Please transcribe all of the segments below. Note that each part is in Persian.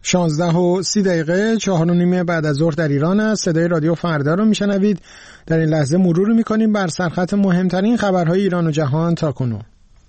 16:30 4:30 بعد از ظهر در ایران است. صدای رادیو فردا رو میشنوید. در این لحظه مرور میکنیم بر سرخط مهمترین خبرهای ایران و جهان تا کنون.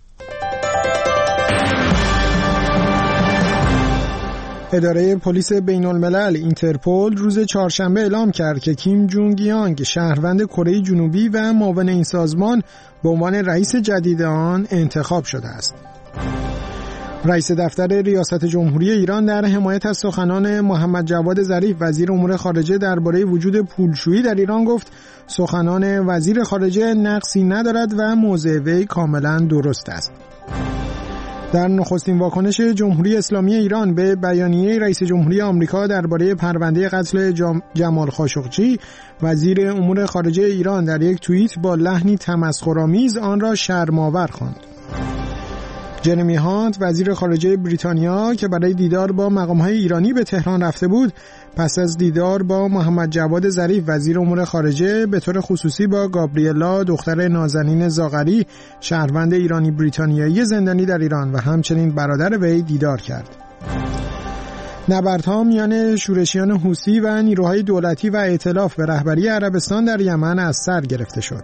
اداره پلیس بین الملل اینترپل روز چهارشنبه اعلام کرد که کیم جونگ یانگ شهروند کره جنوبی و معاون این سازمان به عنوان رئیس جدید آن انتخاب شده است. رئیس دفتر ریاست جمهوری ایران در حمایت از سخنان محمد جواد ظریف وزیر امور خارجه درباره وجود پولشویی در ایران گفت سخنان وزیر خارجه نقصی ندارد و موضع وی کاملا درست است. در نخستین واکنش جمهوری اسلامی ایران به بیانیه رئیس جمهوری آمریکا درباره پرونده قتل جمال خاشقچی، وزیر امور خارجه ایران در یک توییت با لحنی تمسخرآمیز آن را شرم‌آور خواند. جرمی هانت وزیر خارجه بریتانیا که برای دیدار با مقام‌های ایرانی به تهران رفته بود، پس از دیدار با محمد جواد ظریف وزیر امور خارجه به طور خصوصی با گابریلا دختر نازنین زاغری شهروند ایرانی بریتانیایی زندانی در ایران و همچنین برادر وی دیدار کرد. نبردها میان شورشیان حوثی و نیروهای دولتی و ائتلاف به رهبری عربستان در یمن از سر گرفته شد.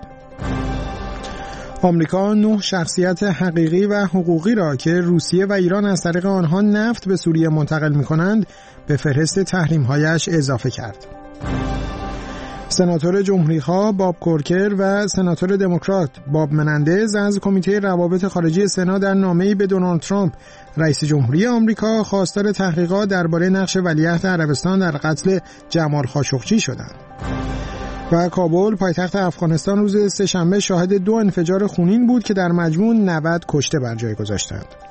آمریکا 9 شخصیت حقیقی و حقوقی را که روسیه و ایران از طریق آنها نفت به سوریه منتقل می‌کنند به فهرست تحریم‌هایش اضافه کرد. سناتور جمهوری‌خواه باب کورکر و سناتور دموکرات باب منندز از کمیته روابط خارجی سنا در نامه‌ای به دونالد ترامپ رئیس جمهوری آمریکا خواستار تحقیقات درباره نقش ولیعهد عربستان در قتل جمال خاشقچی شدند. و کابل پایتخت افغانستان روز سه‌شنبه شاهد 2 انفجار خونین بود که در مجموع 90 کشته بر جای گذاشتند.